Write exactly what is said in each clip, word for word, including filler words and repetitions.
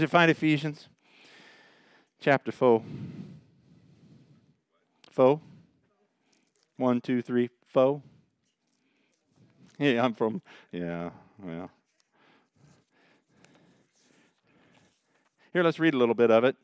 Did you find Ephesians chapter four? Four? One, two, three, four? Yeah, I'm from, yeah, yeah. Here, let's read a little bit of it.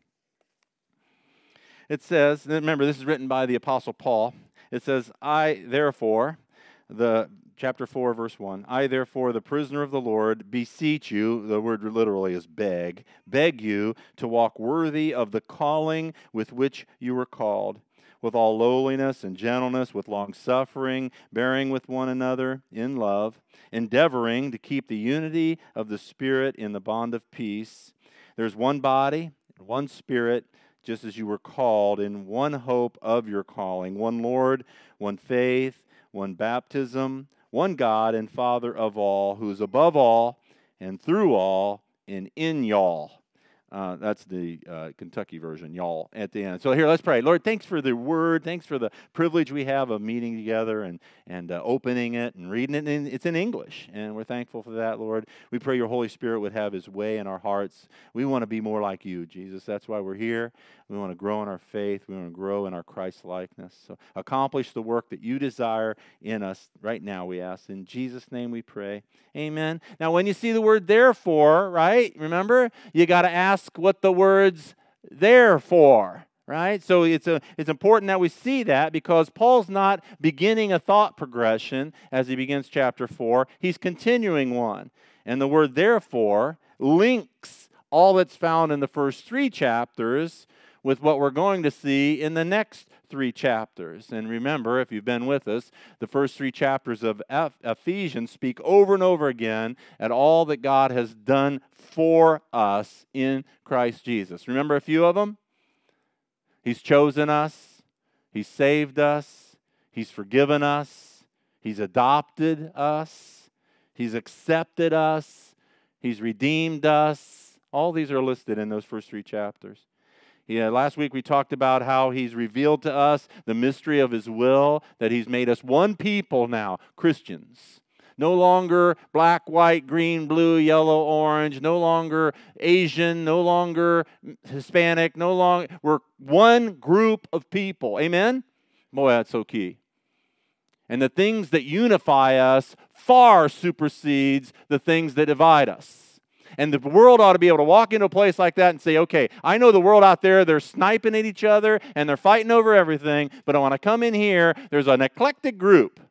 It says, remember, this is written by the Apostle Paul. It says, I, therefore, the chapter four, verse one, I, therefore, the prisoner of the Lord, beseech you, the word literally is beg, beg you to walk worthy of the calling with which you were called, with all lowliness and gentleness, with long-suffering, bearing with one another in love, endeavoring to keep the unity of the Spirit in the bond of peace. There's one body, one Spirit, just as you were called, in one hope of your calling, one Lord, one faith, one baptism, one God and Father of all, who is above all and through all and in y'all. Uh, that's the uh, Kentucky version, y'all, at the end. So here, let's pray. Lord, thanks for the word. Thanks for the privilege we have of meeting together and, and uh, opening it and reading it. And it's in English, and we're thankful for that, Lord. We pray your Holy Spirit would have his way in our hearts. We want to be more like you, Jesus. That's why we're here. We want to grow in our faith. We want to grow in our Christ-likeness. So accomplish the work that you desire in us right now, we ask. In Jesus' name we pray. Amen. Now, when you see the word therefore, right, remember, you got to ask what the word's there for, right? So it's a, it's important that we see that, because Paul's not beginning a thought progression as he begins chapter four. He's continuing one. And the word therefore links all that's found in the first three chapters with what we're going to see in the next three chapters. And remember, if you've been with us, the first three chapters of Ephesians speak over and over again at all that God has done for us in Christ Jesus. Remember a few of them? He's chosen us. He's saved us. He's forgiven us. He's adopted us. He's accepted us. He's redeemed us. All these are listed in those first three chapters. Yeah, last week we talked about how he's revealed to us the mystery of his will, that he's made us one people now, Christians. No longer black, white, green, blue, yellow, orange, no longer Asian, no longer Hispanic, no longer, we're one group of people. Amen? Boy, that's so key. And the things that unify us far supersedes the things that divide us. And the world ought to be able to walk into a place like that and say, okay, I know the world out there, they're sniping at each other and they're fighting over everything, but when I come in here, there's an eclectic group.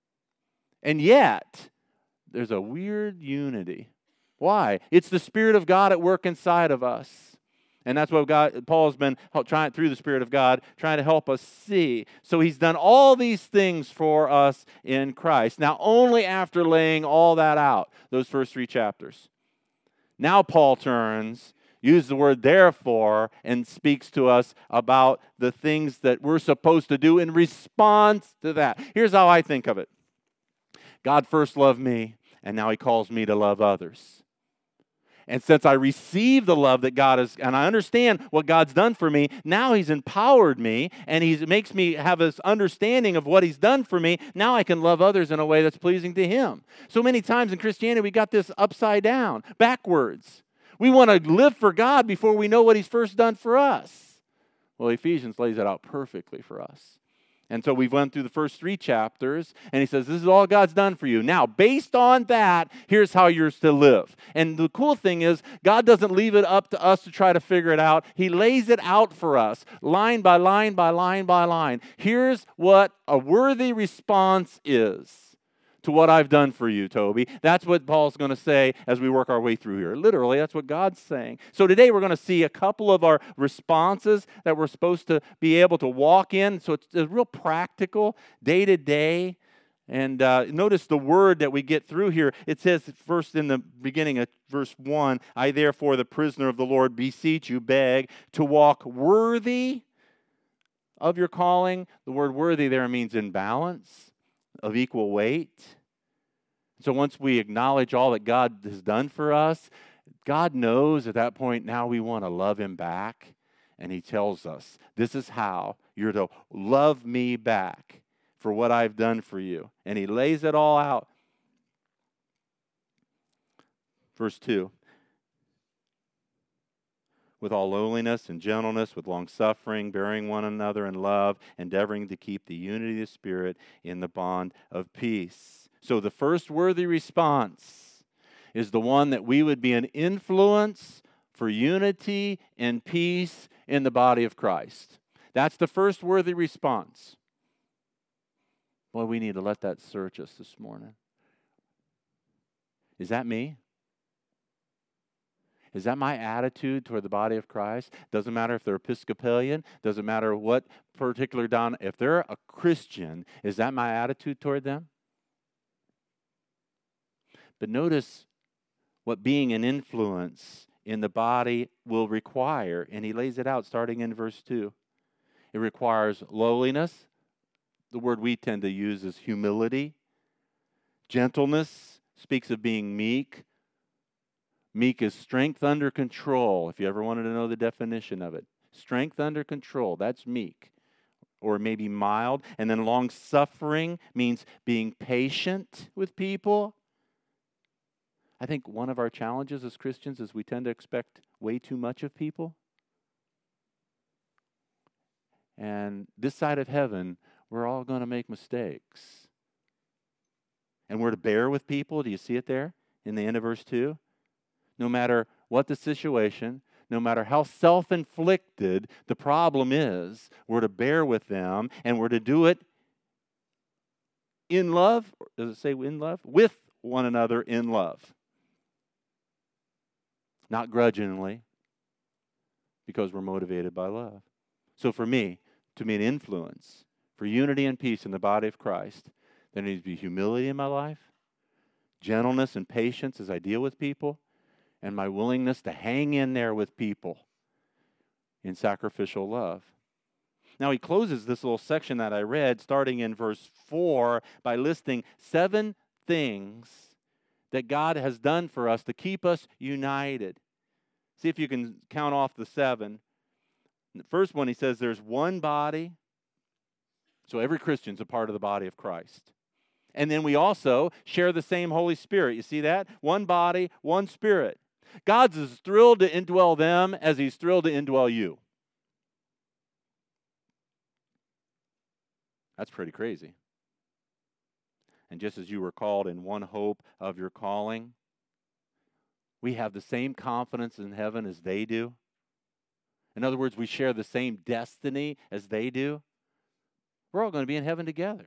And yet, there's a weird unity. Why? It's the Spirit of God at work inside of us. And that's what God, Paul's been trying, through the Spirit of God, trying to help us see. So he's done all these things for us in Christ. Now, only after laying all that out, those first three chapters. Now Paul turns, uses the word therefore, and speaks to us about the things that we're supposed to do in response to that. Here's how I think of it. God first loved me, and now he calls me to love others. And since I receive the love that God has, and I understand what God's done for me, now he's empowered me, and he makes me have this understanding of what he's done for me. Now I can love others in a way that's pleasing to him. So many times in Christianity, we got this upside down, backwards. We want to live for God before we know what he's first done for us. Well, Ephesians lays it out perfectly for us. And so we've went through the first three chapters, and he says, this is all God's done for you. Now, based on that, here's how you're to live. And the cool thing is, God doesn't leave it up to us to try to figure it out. He lays it out for us, line by line by line by line. Here's what a worthy response is to what I've done for you, Toby. That's what Paul's going to say as we work our way through here. Literally, that's what God's saying. So today we're going to see a couple of our responses that we're supposed to be able to walk in. So it's, it's real practical, day to day. And uh, notice the word that we get through here. It says first in the beginning of verse one, I therefore, the prisoner of the Lord, beseech you, beg, to walk worthy of your calling. The word worthy there means in balance, of equal weight. So once we acknowledge all that God has done for us, God knows at that point now we want to love him back. And he tells us, this is how you're to love me back for what I've done for you. And he lays it all out. Verse two. with all lowliness and gentleness, with long suffering, bearing one another in love, endeavoring to keep the unity of the Spirit in the bond of peace. So the first worthy response is the one that we would be an influence for unity and peace in the body of Christ. That's the first worthy response. Boy, we need to let that search us this morning. Is that me? Is that my attitude toward the body of Christ? Doesn't matter if they're Episcopalian. Doesn't matter what particular don. If they're a Christian, is that my attitude toward them? But notice what being an influence in the body will require, and he lays it out starting in verse two. It requires lowliness. The word we tend to use is humility. Gentleness speaks of being meek. Meek is strength under control, if you ever wanted to know the definition of it. Strength under control, that's meek. Or maybe mild. And then long-suffering means being patient with people. I think one of our challenges as Christians is we tend to expect way too much of people. And this side of heaven, we're all going to make mistakes. And we're to bear with people. Do you see it there in the end of verse two? No matter what the situation, no matter how self-inflicted the problem is, we're to bear with them, and we're to do it in love. Does it say in love? With one another in love. Not grudgingly, because we're motivated by love. So for me, to be an influence for unity and peace in the body of Christ, there needs to be humility in my life, gentleness and patience as I deal with people, and my willingness to hang in there with people in sacrificial love. Now he closes this little section that I read, starting in verse four, by listing seven things that God has done for us to keep us united. See if you can count off the seven. The first one, he says there's one body. So every Christian's a part of the body of Christ. And then we also share the same Holy Spirit. You see that? One body, one Spirit. God's as thrilled to indwell them as he's thrilled to indwell you. That's pretty crazy. And just as you were called in one hope of your calling, we have the same confidence in heaven as they do. In other words, we share the same destiny as they do. We're all going to be in heaven together.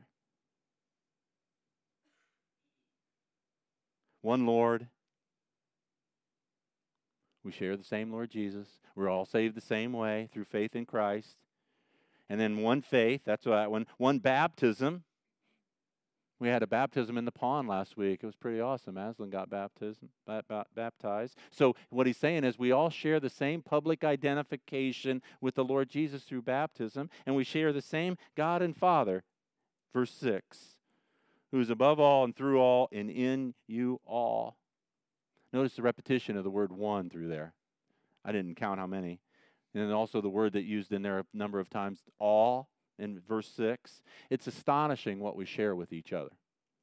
One Lord. We share the same Lord Jesus. We're all saved the same way through faith in Christ. And then one faith, that's that one. One baptism. We had a baptism in the pond last week. It was pretty awesome. Aslan got baptism, baptized. So what he's saying is we all share the same public identification with the Lord Jesus through baptism, and we share the same God and Father. Verse six, who is above all and through all and in you all. Notice the repetition of the word one through there. I didn't count how many. And then also the word that used in there a number of times, all, in verse six. It's astonishing what we share with each other.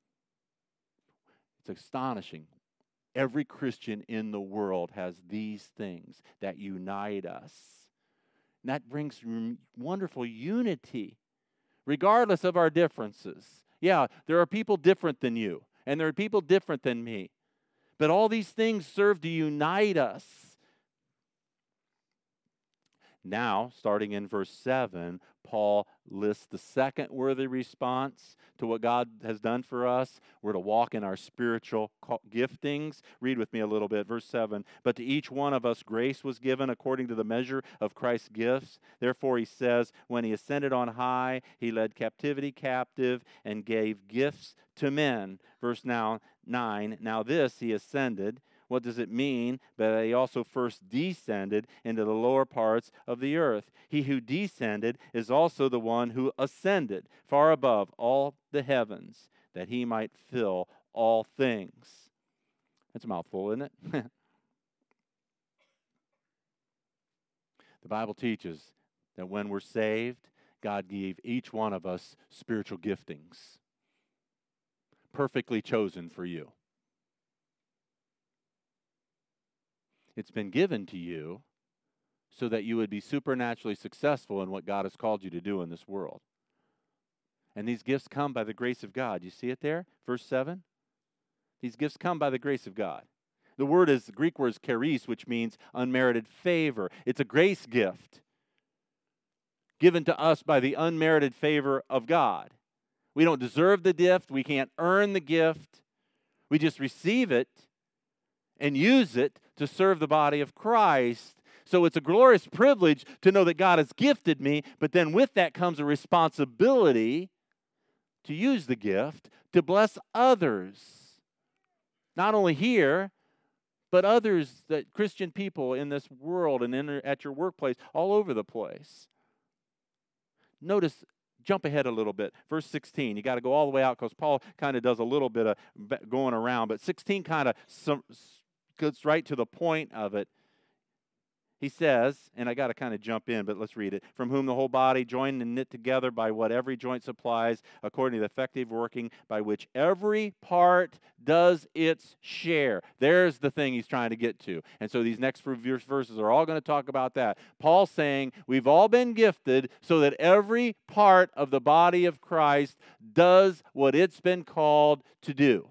It's astonishing. Every Christian in the world has these things that unite us. And that brings wonderful unity, regardless of our differences. Yeah, there are people different than you, and there are people different than me. But all these things serve to unite us. Now, starting in verse seven, Paul lists the second worthy response to what God has done for us. We're to walk in our spiritual giftings. Read with me a little bit. Verse seven, but to each one of us grace was given according to the measure of Christ's gifts. Therefore, he says, when he ascended on high, he led captivity captive and gave gifts to men. Verse now nine, now this he ascended. What does it mean? But he also first descended into the lower parts of the earth. He who descended is also the one who ascended far above all the heavens, that he might fill all things. That's a mouthful, isn't it? The Bible teaches that when we're saved, God gave each one of us spiritual giftings, perfectly chosen for you. It's been given to you so that you would be supernaturally successful in what God has called you to do in this world. And these gifts come by the grace of God. You see it there? Verse seven? These gifts come by the grace of God. The word is, the Greek word is charis, which means unmerited favor. It's a grace gift given to us by the unmerited favor of God. We don't deserve the gift. We can't earn the gift. We just receive it and use it to serve the body of Christ. So it's a glorious privilege to know that God has gifted me, but then with that comes a responsibility to use the gift to bless others. Not only here, but others, that Christian people in this world and in, at your workplace, all over the place. Notice, jump ahead a little bit. Verse sixteen, you got to go all the way out because Paul kind of does a little bit of going around, but sixteen kind of gets right to the point of it. He says, and I got to kind of jump in, but let's read it. From whom the whole body, joined and knit together by what every joint supplies, according to the effective working by which every part does its share. There's the thing he's trying to get to. And so these next few verses are all going to talk about that. Paul's saying we've all been gifted so that every part of the body of Christ does what it's been called to do.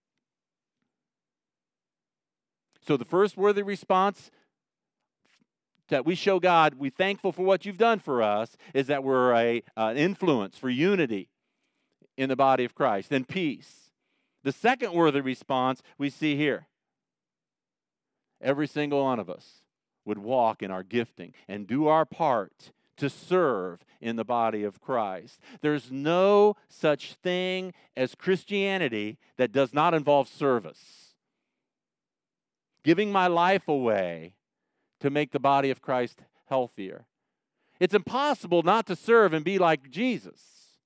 So the first worthy response that we show God, we're thankful for what you've done for us, is that we're a, an influence for unity in the body of Christ and peace. The second worthy response we see here. Every single one of us would walk in our gifting and do our part to serve in the body of Christ. There's no such thing as Christianity that does not involve service. Giving my life away to make the body of Christ healthier. It's impossible not to serve and be like Jesus.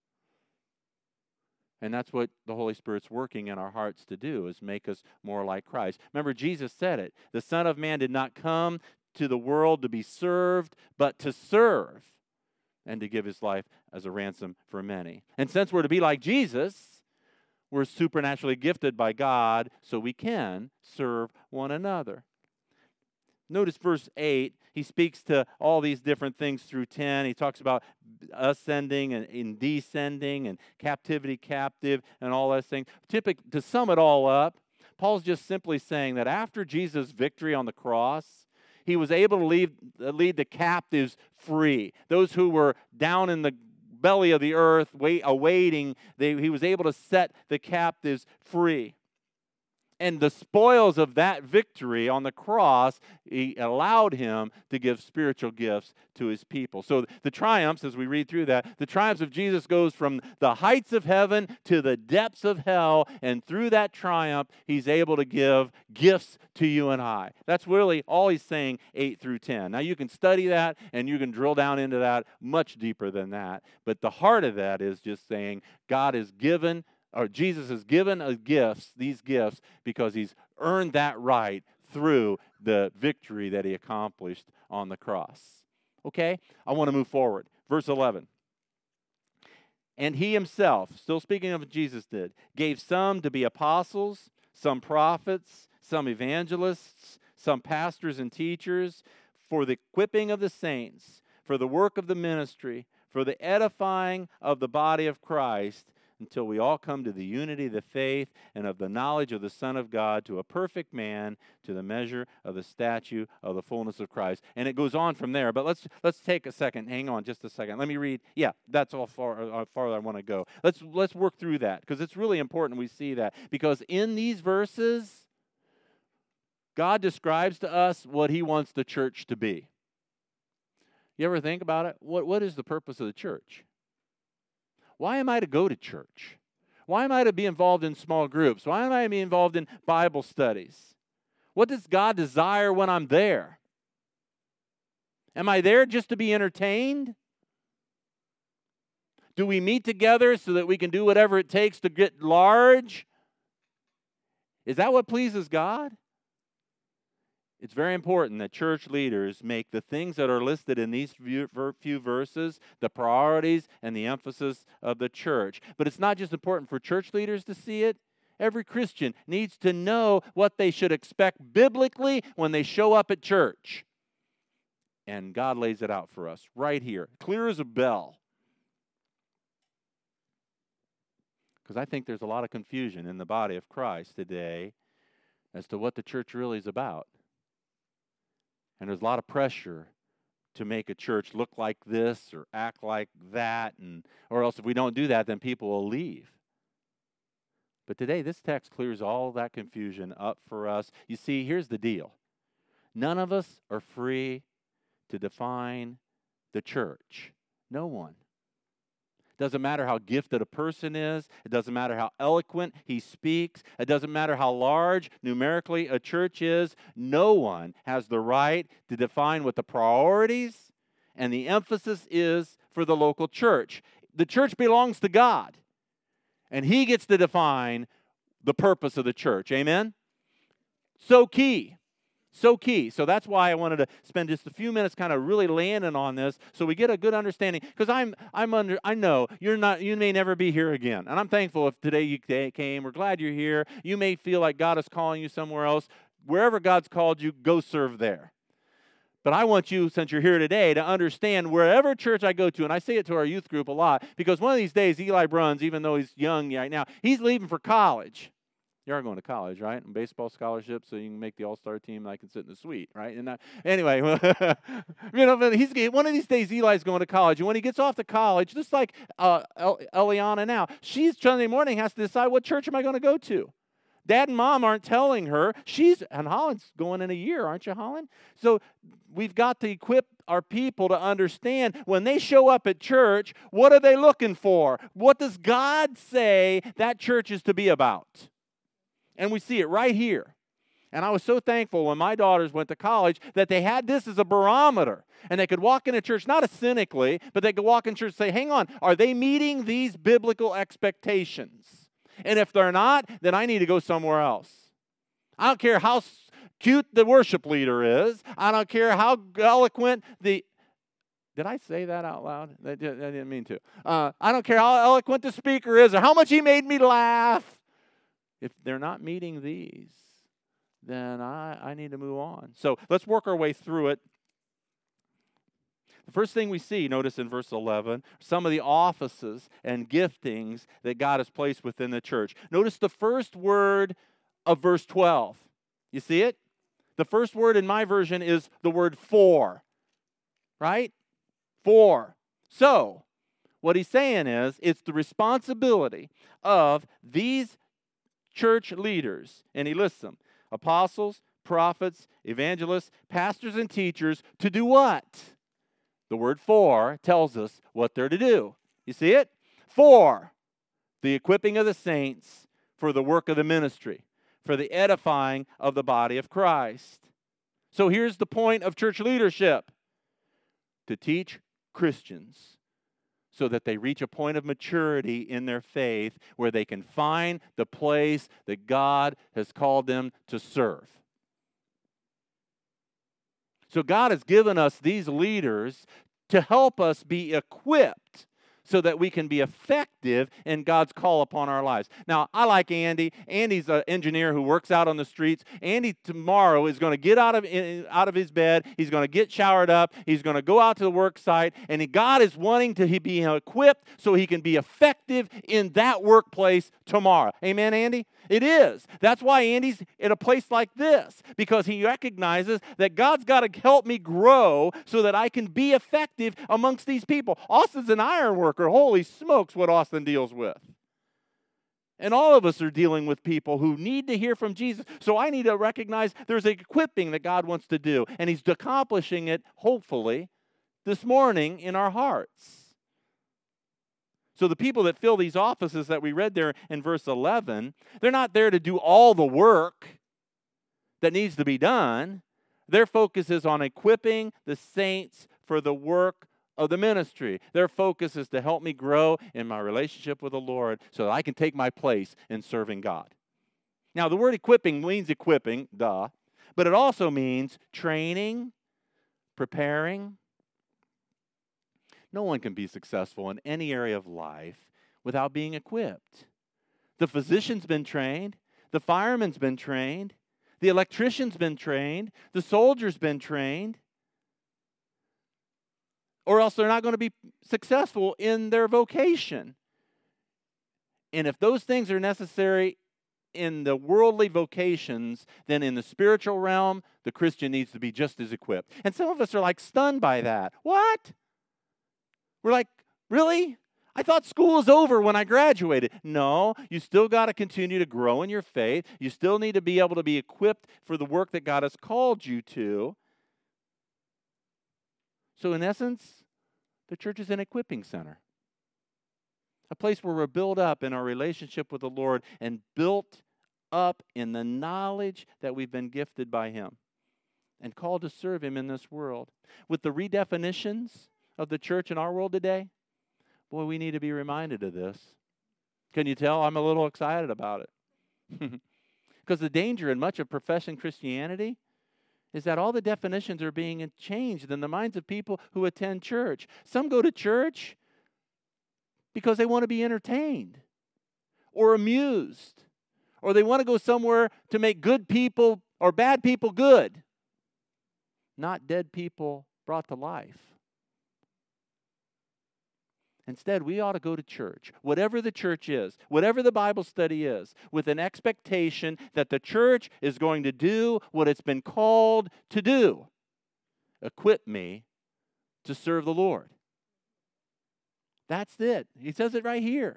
And that's what the Holy Spirit's working in our hearts to do, is make us more like Christ. Remember, Jesus said it. The Son of Man did not come to the world to be served, but to serve and to give his life as a ransom for many. And since we're to be like Jesus, we're supernaturally gifted by God so we can serve one another. Notice verse eight, he speaks to all these different things through ten. He talks about ascending and, and descending and captivity captive and all those things. Typically, to sum it all up, Paul's just simply saying that after Jesus' victory on the cross, he was able to lead, lead the captives free. Those who were down in the belly of the earth wait, awaiting, they, he was able to set the captives free. And the spoils of that victory on the cross, he allowed him to give spiritual gifts to his people. So the triumphs, as we read through that, the triumphs of Jesus goes from the heights of heaven to the depths of hell, and through that triumph, he's able to give gifts to you and I. That's really all he's saying, eight through ten. Now you can study that, and you can drill down into that much deeper than that. But the heart of that is just saying God has given or Jesus has given us gifts, these gifts, because he's earned that right through the victory that he accomplished on the cross. Okay? I want to move forward. Verse eleven. And he himself, still speaking of what Jesus did, gave some to be apostles, some prophets, some evangelists, some pastors and teachers, for the equipping of the saints, for the work of the ministry, for the edifying of the body of Christ, until we all come to the unity of the faith and of the knowledge of the Son of God, to a perfect man, to the measure of the stature of the fullness of Christ. And it goes on from there, but let's let's take a second. Hang on just a second. Let me read. Yeah, that's all far, uh, far I want to go. Let's, let's work through that, because it's really important we see that. Because in these verses, God describes to us what he wants the church to be. You ever think about it? What What is the purpose of the church? Why am I to go to church? Why am I to be involved in small groups? Why am I to be involved in Bible studies? What does God desire when I'm there? Am I there just to be entertained? Do we meet together so that we can do whatever it takes to get large? Is that what pleases God? It's very important that church leaders make the things that are listed in these few verses the priorities and the emphasis of the church. But it's not just important for church leaders to see it. Every Christian needs to know what they should expect biblically when they show up at church. And God lays it out for us right here, clear as a bell. Because I think there's a lot of confusion in the body of Christ today as to what the church really is about. And there's a lot of pressure to make a church look like this or act like that, and or else if we don't do that, then people will leave. But today, this text clears all that confusion up for us. You see, here's the deal. None of us are free to define the church. No one. It doesn't matter how gifted a person is. It doesn't matter how eloquent he speaks. It doesn't matter how large numerically a church is. No one has the right to define what the priorities and the emphasis is for the local church. The church belongs to God, and He gets to define the purpose of the church. Amen? So key. So key. So that's why I wanted to spend just a few minutes kind of really landing on this so we get a good understanding. Because I'm I'm under I know you're not you may never be here again. And I'm thankful if today you came. We're glad you're here. You may feel like God is calling you somewhere else. Wherever God's called you, go serve there. But I want you, since you're here today, to understand wherever church I go to, and I say it to our youth group a lot, because one of these days Eli Bruns, even though he's young right now, he's leaving for college. You are going to college, right? And baseball scholarship, so you can make the all-star team and I can sit in the suite, right? And that, anyway, you know, he's one of these days Eli's going to college, and when he gets off to college, just like uh, El- Eliana now, she's Sunday morning has to decide what church am I going to go to. Dad and Mom aren't telling her. She's and Holland's going in a year, aren't you, Holland? So we've got to equip our people to understand when they show up at church, what are they looking for? What does God say that church is to be about? And we see it right here. And I was so thankful when my daughters went to college that they had this as a barometer. And they could walk into church, not cynically, but they could walk in church and say, hang on, are they meeting these biblical expectations? And if they're not, then I need to go somewhere else. I don't care how cute the worship leader is. I don't care how eloquent the... Did I say that out loud? I didn't mean to. Uh, I don't care how eloquent the speaker is or how much he made me laugh. If they're not meeting these, then I, I need to move on. So let's work our way through it. The first thing we see, notice in verse eleven, some of the offices and giftings that God has placed within the church. Notice the first word of verse twelve. You see it? The first word in my version is the word for, right? For. So, what he's saying is, it's the responsibility of these church leaders, and he lists them, apostles, prophets, evangelists, pastors, and teachers, to do what? The word for tells us what they're to do. You see it? For the equipping of the saints for the work of the ministry, for the edifying of the body of Christ. So here's the point of church leadership: to teach Christians so that they reach a point of maturity in their faith where they can find the place that God has called them to serve. So God has given us these leaders to help us be equipped so that we can be effective in God's call upon our lives. Now, I like Andy. Andy's an engineer who works out on the streets. Andy tomorrow is going to get out of, out of his bed. He's going to get showered up. He's going to go out to the work site. And God is wanting to be equipped so he can be effective in that workplace tomorrow. Amen, Andy? It is. That's why Andy's in a place like this, because he recognizes that God's got to help me grow so that I can be effective amongst these people. Austin's an iron worker. Holy smokes, what Austin deals with. And all of us are dealing with people who need to hear from Jesus. So I need to recognize there's an equipping that God wants to do, and He's accomplishing it, hopefully, this morning in our hearts. So the people that fill these offices that we read there in verse eleven, they're not there to do all the work that needs to be done. Their focus is on equipping the saints for the work of the ministry. Their focus is to help me grow in my relationship with the Lord so that I can take my place in serving God. Now, the word equipping means equipping, duh, but it also means training, preparing. No one can be successful in any area of life without being equipped. The physician's been trained. The fireman's been trained. The electrician's been trained. The soldier's been trained. or else they're not going to be successful in their vocation. And if those things are necessary in the worldly vocations, then in the spiritual realm, the Christian needs to be just as equipped. And some of us are like stunned by that. What? We're like, really? I thought school was over when I graduated. No, you still got to continue to grow in your faith. You still need to be able to be equipped for the work that God has called you to. So in essence, the church is an equipping center. A place where we're built up in our relationship with the Lord and built up in the knowledge that we've been gifted by Him and called to serve Him in this world. With the redefinitions of the church in our world today, boy, we need to be reminded of this. Can you tell I'm a little excited about it? Because the danger in much of professing Christianity is that all the definitions are being changed in the minds of people who attend church. Some go to church because they want to be entertained or amused, or they want to go somewhere to make good people or bad people good, not dead people brought to life. Instead, we ought to go to church, whatever the church is, whatever the Bible study is, with an expectation that the church is going to do what it's been called to do. Equip me to serve the Lord. That's it. He says it right here.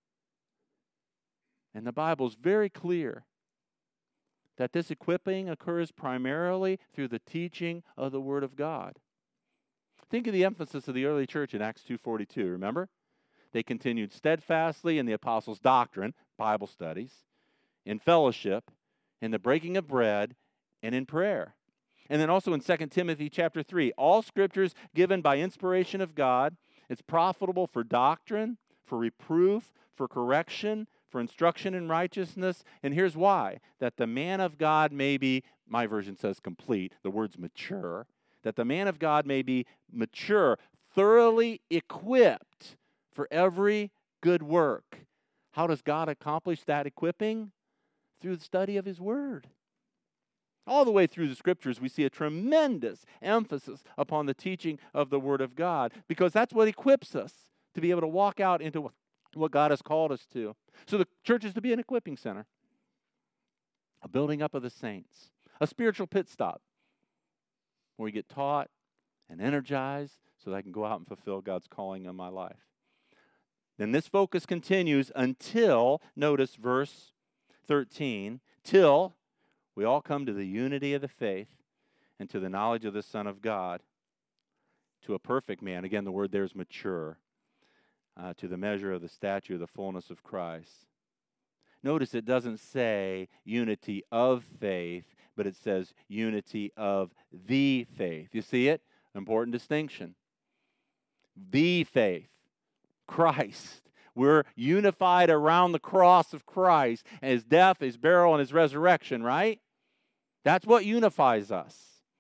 And the Bible's very clear that this equipping occurs primarily through the teaching of the Word of God. Think of the emphasis of the early church in Acts two forty-two, remember? They continued steadfastly in the apostles' doctrine, Bible studies, in fellowship, in the breaking of bread, and in prayer. And then also in Second Timothy chapter three, all scriptures given by inspiration of God, it's profitable for doctrine, for reproof, for correction, for instruction in righteousness. And here's why. That the man of God may be, my version says complete, the word's mature, that the man of God may be mature, thoroughly equipped for every good work. How does God accomplish that equipping? Through the study of His Word. All the way through the Scriptures, we see a tremendous emphasis upon the teaching of the Word of God, because that's what equips us to be able to walk out into what God has called us to. So the church is to be an equipping center, a building up of the saints, a spiritual pit stop, where we get taught and energized so that I can go out and fulfill God's calling on my life. Then this focus continues until, notice verse thirteen, till we all come to the unity of the faith and to the knowledge of the Son of God, to a perfect man. Again, the word there is mature, uh, to the measure of the stature of the fullness of Christ. Notice it doesn't say unity of faith, but it says unity of the faith. You see it? Important distinction. The faith. Christ. We're unified around the cross of Christ and His death, His burial, and His resurrection, right? That's what unifies us.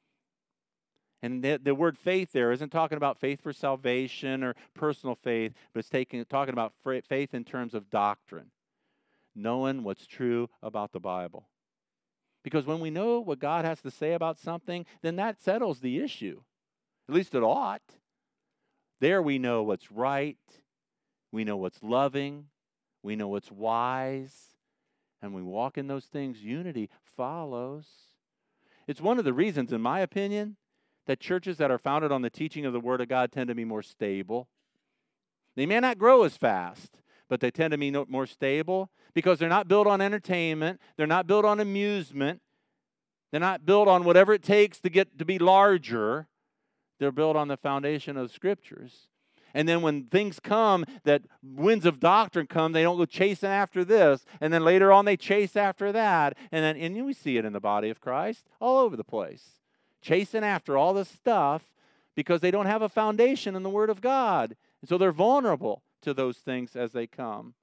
And the, the word faith there isn't talking about faith for salvation or personal faith, but it's taking, talking about faith in terms of doctrine. Knowing what's true about the Bible. Because when we know what God has to say about something, then that settles the issue. At least it ought. There we know what's right. We know what's loving. We know what's wise. And when we walk in those things, unity follows. It's one of the reasons, in my opinion, that churches that are founded on the teaching of the Word of God tend to be more stable. They may not grow as fast, but they tend to be more stable because they're not built on entertainment. They're not built on amusement. They're not built on whatever it takes to get to be larger. They're built on the foundation of the Scriptures. And then when things come, that winds of doctrine come, they don't go chasing after this. And then later on, they chase after that. And then and we see it in the body of Christ all over the place. Chasing after all this stuff because they don't have a foundation in the Word of God. And so they're vulnerable to those things as they come.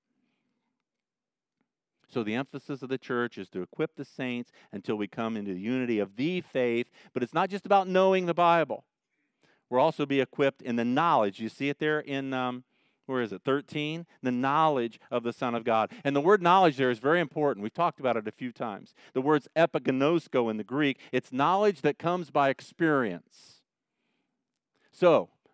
So the emphasis of the church is to equip the saints until we come into the unity of the faith. But it's not just about knowing the Bible. We'll also be equipped in the knowledge. You see it there in, um, where is it, thirteen? The knowledge of the Son of God. And the word knowledge there is very important. We've talked about it a few times. The word's epignosko in the Greek. It's knowledge that comes by experience. So,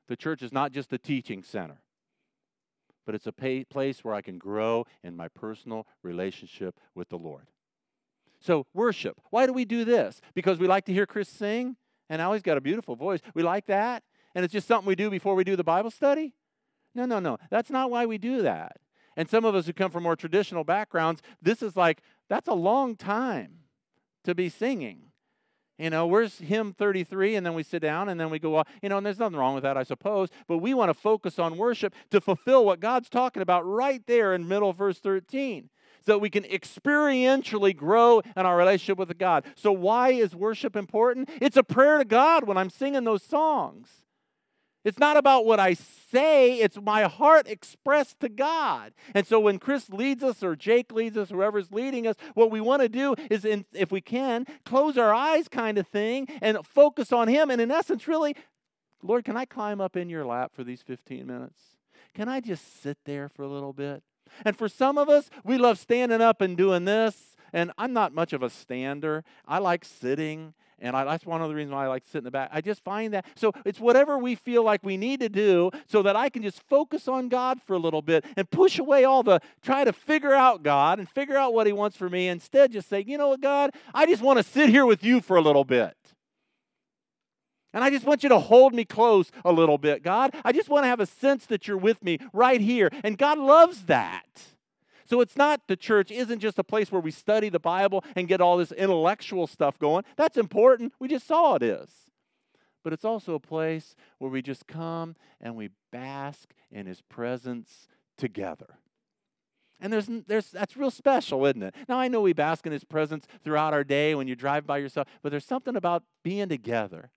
The church is not just a teaching center, but it's a pay, place where I can grow in my personal relationship with the Lord. So worship. Why do we do this? Because we like to hear Chris sing, and now he's got a beautiful voice. We like that, and it's just something we do before we do the Bible study? No, no, no. That's not why we do that. And some of us who come from more traditional backgrounds, this is like, that's a long time to be singing. You know, where's hymn thirty-three, and then we sit down, and then we go, you know, and there's nothing wrong with that, I suppose, but we want to focus on worship to fulfill what God's talking about right there in middle of verse thirteen, so that we can experientially grow in our relationship with God. So why is worship important? It's a prayer to God when I'm singing those songs. It's not about what I say, it's my heart expressed to God. And so when Chris leads us or Jake leads us, whoever's leading us, what we want to do is, in, if we can, close our eyes kind of thing and focus on Him. And in essence, really, Lord, can I climb up in your lap for these fifteen minutes? Can I just sit there for a little bit? And for some of us, we love standing up and doing this. And I'm not much of a stander. I like sitting. And I, that's one of the reasons why I like to sit in the back. I just find that. So it's whatever we feel like we need to do so that I can just focus on God for a little bit and push away all the, try to figure out God and figure out what He wants for me. Instead, just say, you know what, God, I just want to sit here with you for a little bit. And I just want you to hold me close a little bit, God. I just want to have a sense that you're with me right here. And God loves that. So it's not, the church isn't just a place where we study the Bible and get all this intellectual stuff going. That's important. We just saw it is. But it's also a place where we just come and we bask in His presence together. And there's, there's that's real special, isn't it? Now, I know we bask in His presence throughout our day when you drive by yourself, but there's something about being together.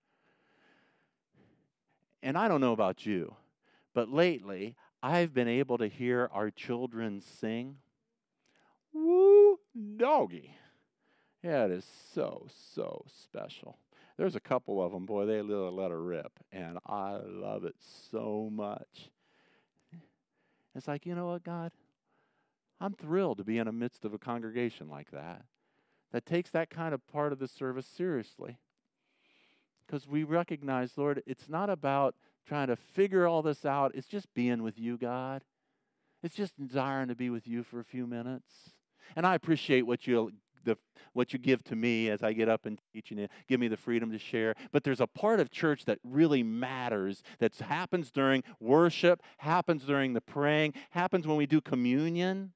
And I don't know about you, but lately, I've been able to hear our children sing. Woo, doggy. Yeah, it is so, so special. There's a couple of them, boy, they really let her rip, and I love it so much. It's like, you know what, God? I'm thrilled to be in the midst of a congregation like that, that takes that kind of part of the service seriously. Because we recognize, Lord, it's not about trying to figure all this out. It's just being with you, God. It's just desiring to be with you for a few minutes. And I appreciate what you the what you give to me as I get up and teach and give me the freedom to share. But there's a part of church that really matters, that happens during worship, happens during the praying, happens when we do communion.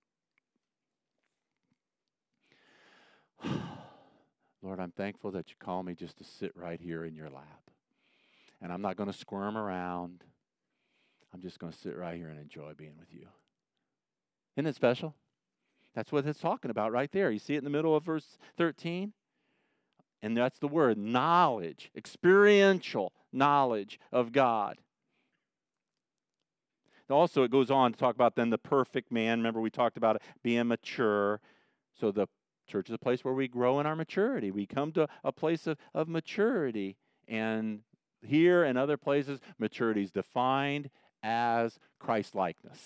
Lord, I'm thankful that you call me just to sit right here in your lap. And I'm not going to squirm around. I'm just going to sit right here and enjoy being with you. Isn't it special? That's what it's talking about right there. You see it in the middle of verse thirteen? And that's the word, knowledge, experiential knowledge of God. Also, it goes on to talk about then the perfect man. Remember, we talked about it being mature. So the church is a place where we grow in our maturity. We come to a place of, of maturity. And here and other places, maturity is defined as Christ-likeness.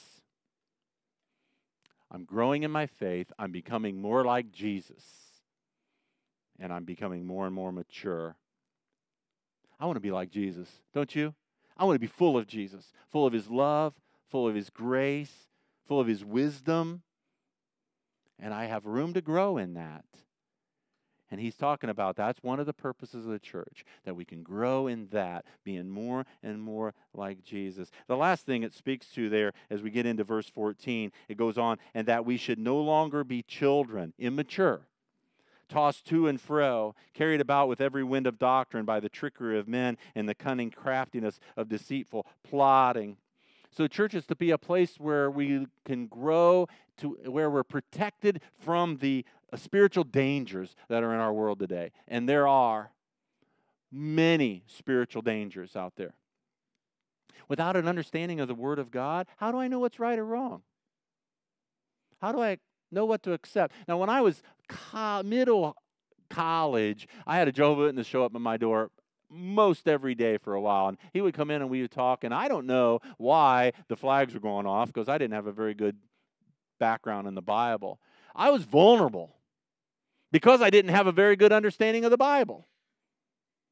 I'm growing in my faith. I'm becoming more like Jesus. And I'm becoming more and more mature. I want to be like Jesus, don't you? I want to be full of Jesus, full of His love, full of His grace, full of His wisdom. And I have room to grow in that. And he's talking about that's one of the purposes of the church, that we can grow in that, being more and more like Jesus. The last thing it speaks to there as we get into verse fourteen, it goes on, and that we should no longer be children, immature, tossed to and fro, carried about with every wind of doctrine by the trickery of men and the cunning craftiness of deceitful plotting. So church is to be a place where we can grow, to where we're protected from the uh, spiritual dangers that are in our world today. And there are many spiritual dangers out there. Without an understanding of the Word of God, how do I know what's right or wrong? How do I know what to accept? Now, when I was co- middle college, I had a Jehovah's Witness show up at my door most every day for a while, and he would come in and we would talk, and I don't know why the flags were going off, because I didn't have a very good background in the Bible. I was vulnerable because I didn't have a very good understanding of the Bible.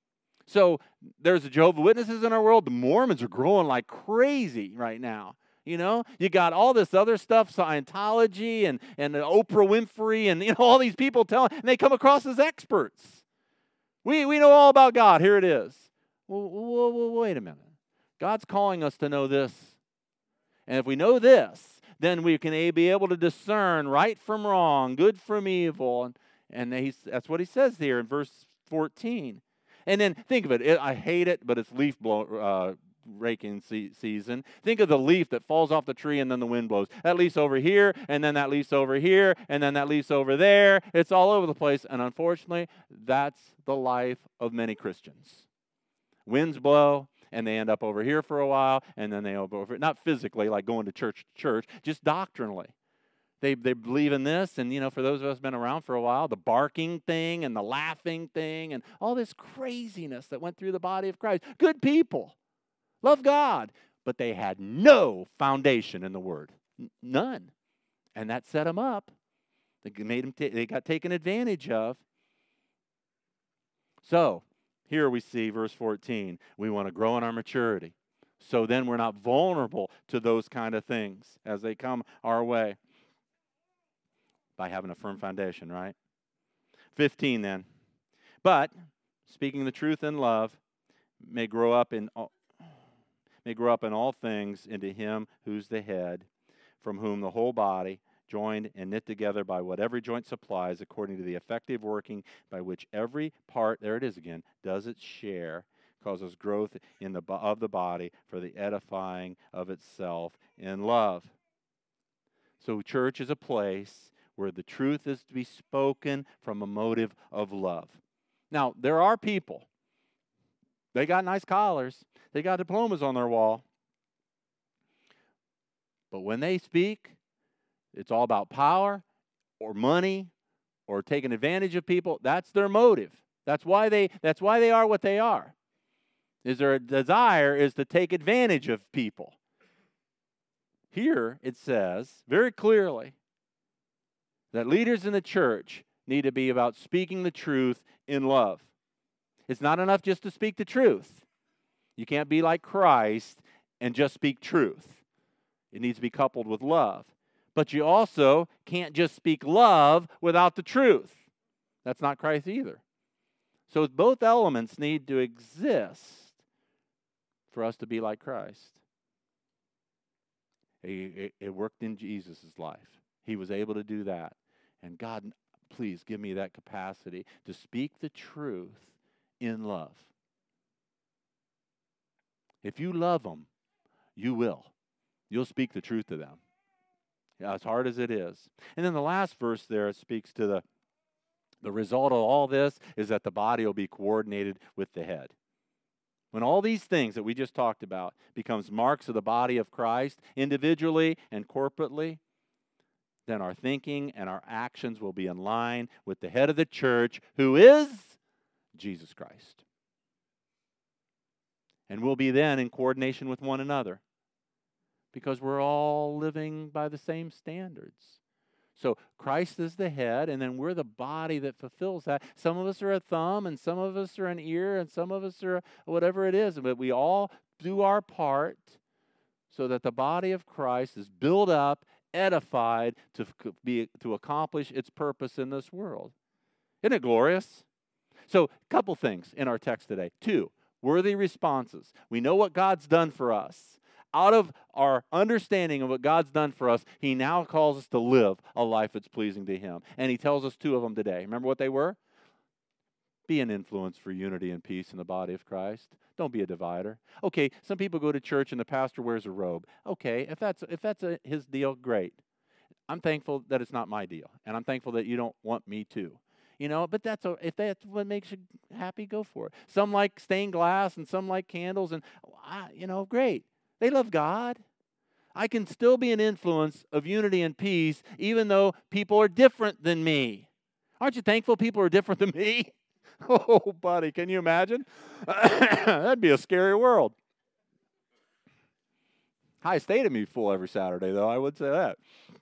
So there's the Jehovah's Witnesses in our world. The Mormons are growing like crazy right now. You know, you got all this other stuff, Scientology and, and Oprah Winfrey and, you know, all these people telling, and they come across as experts. We, we know all about God. Here it is. Well, well, well, wait a minute. God's calling us to know this. And if we know this, then we can be able to discern right from wrong, good from evil. And, and he's, that's what he says here in verse fourteen. And then think of it. it I hate it, but it's leaf blow, uh, raking se- season. Think of the leaf that falls off the tree and then the wind blows. That leaf's over here, and then that leaf's over here, and then that leaf's over there. It's all over the place. And unfortunately, that's the life of many Christians. Winds blow, and they end up over here for a while, and then they go over, not physically like going to church to church, just doctrinally. They they believe in this, and, you know, for those of us who've been around for a while, the barking thing and the laughing thing and all this craziness that went through the body of Christ. Good people, love God, but they had no foundation in the Word, N- none, and that set them up. They made them. T- they got taken advantage of. So here we see verse fourteen. We want to grow in our maturity, so then we're not vulnerable to those kind of things as they come our way. By having a firm foundation, right? fifteen then. But speaking the truth in love may grow up in all, may grow up in all things into him who's the head, from whom the whole body, joined and knit together by what every joint supplies, according to the effective working by which every part, there it is again, does its share, causes growth in the of the body for the edifying of itself in love. So church is a place where the truth is to be spoken from a motive of love. Now, there are people, they got nice collars, they got diplomas on their wall, but when they speak, it's all about power or money or taking advantage of people. That's their motive. That's why they, that's why they are what they are. Is their desire is to take advantage of people. Here it says very clearly that leaders in the church need to be about speaking the truth in love. It's not enough just to speak the truth. You can't be like Christ and just speak truth. It needs to be coupled with love. But you also can't just speak love without the truth. That's not Christ either. So both elements need to exist for us to be like Christ. It, it worked in Jesus' life. He was able to do that. And God, please give me that capacity to speak the truth in love. If you love them, you will. You'll speak the truth to them, as hard as it is. And then the last verse there, it speaks to the, the result of all this is that the body will be coordinated with the head. When all these things that we just talked about becomes marks of the body of Christ, individually and corporately, then our thinking and our actions will be in line with the head of the church, who is Jesus Christ. And we'll be then in coordination with one another because we're all living by the same standards. So Christ is the head, and then we're the body that fulfills that. Some of us are a thumb, and some of us are an ear, and some of us are whatever it is. But we all do our part so that the body of Christ is built up, edified to be to accomplish its purpose in this world. Isn't it glorious? So a couple things in our text today. Two, worthy responses. We know what God's done for us. Out of our understanding of what God's done for us, he now calls us to live a life that's pleasing to him. And he tells us two of them today. Remember what they were? Be an influence for unity and peace in the body of Christ. Don't be a divider. Okay, some people go to church and the pastor wears a robe. Okay, if that's if that's a, his deal, great. I'm thankful that it's not my deal, and I'm thankful that you don't want me to. You know, but that's a, if that's what makes you happy, go for it. Some like stained glass, and some like candles, and you know, great. They love God. I can still be an influence of unity and peace, even though people are different than me. Aren't you thankful people are different than me? Oh, buddy, can you imagine? That'd be a scary world. High State of me full every Saturday, though. I would say that.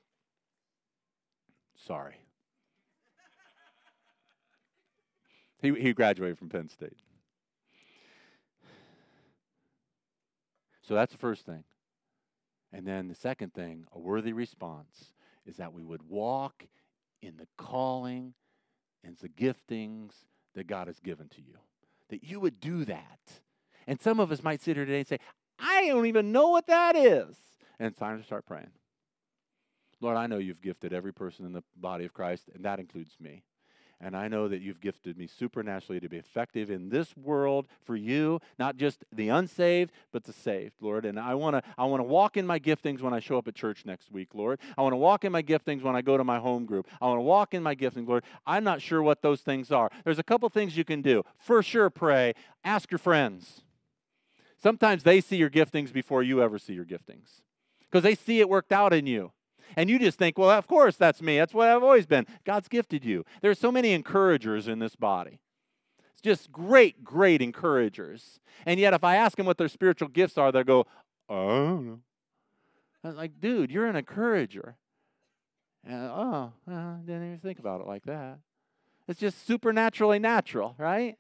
Sorry. He he graduated from Penn State. So that's the first thing. And then the second thing, a worthy response, is that we would walk in the calling and the giftings that God has given to you. That you would do that. And some of us might sit here today and say, I don't even know what that is. And it's time to start praying. Lord, I know you've gifted every person in the body of Christ, and that includes me. And I know that you've gifted me supernaturally to be effective in this world for you, not just the unsaved, but the saved, Lord. And I want to I want to walk in my giftings when I show up at church next week, Lord. I want to walk in my giftings when I go to my home group. I want to walk in my giftings, Lord. I'm not sure what those things are. There's a couple things you can do. For sure, pray. Ask your friends. Sometimes they see your giftings before you ever see your giftings because they see it worked out in you. And you just think, well, of course, that's me. That's what I've always been. God's gifted you. There's so many encouragers in this body. It's just great, great encouragers. And yet, if I ask them what their spiritual gifts are, they'll go, I don't know. I'm like, dude, you're an encourager. And, oh, I didn't even think about it like that. It's just supernaturally natural, right?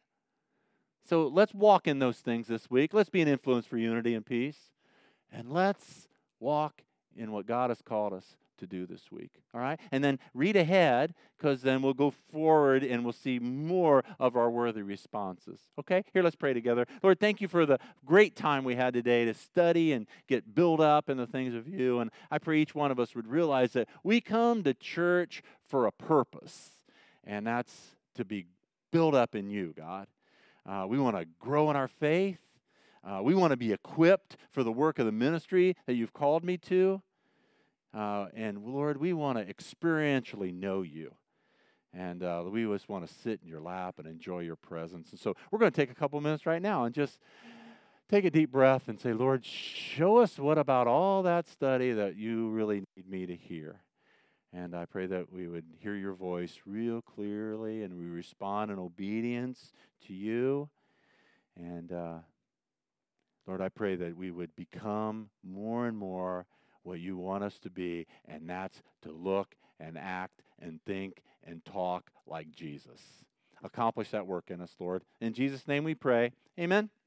So let's walk in those things this week. Let's be an influence for unity and peace. And let's walk in what God has called us to do this week, all right? And then read ahead, because then we'll go forward and we'll see more of our worthy responses, okay? Here, let's pray together. Lord, thank you for the great time we had today to study and get built up in the things of you, and I pray each one of us would realize that we come to church for a purpose, and that's to be built up in you, God. Uh, we want to grow in our faith. Uh, we want to be equipped for the work of the ministry that you've called me to. Uh, and Lord, we want to experientially know you. And uh, we just want to sit in your lap and enjoy your presence. And so we're going to take a couple minutes right now and just take a deep breath and say, Lord, show us what about all that study that you really need me to hear. And I pray that we would hear your voice real clearly and we respond in obedience to you. And uh, Lord, I pray that we would become more and more what you want us to be, and that's to look and act and think and talk like Jesus. Accomplish that work in us, Lord. In Jesus' name we pray. Amen.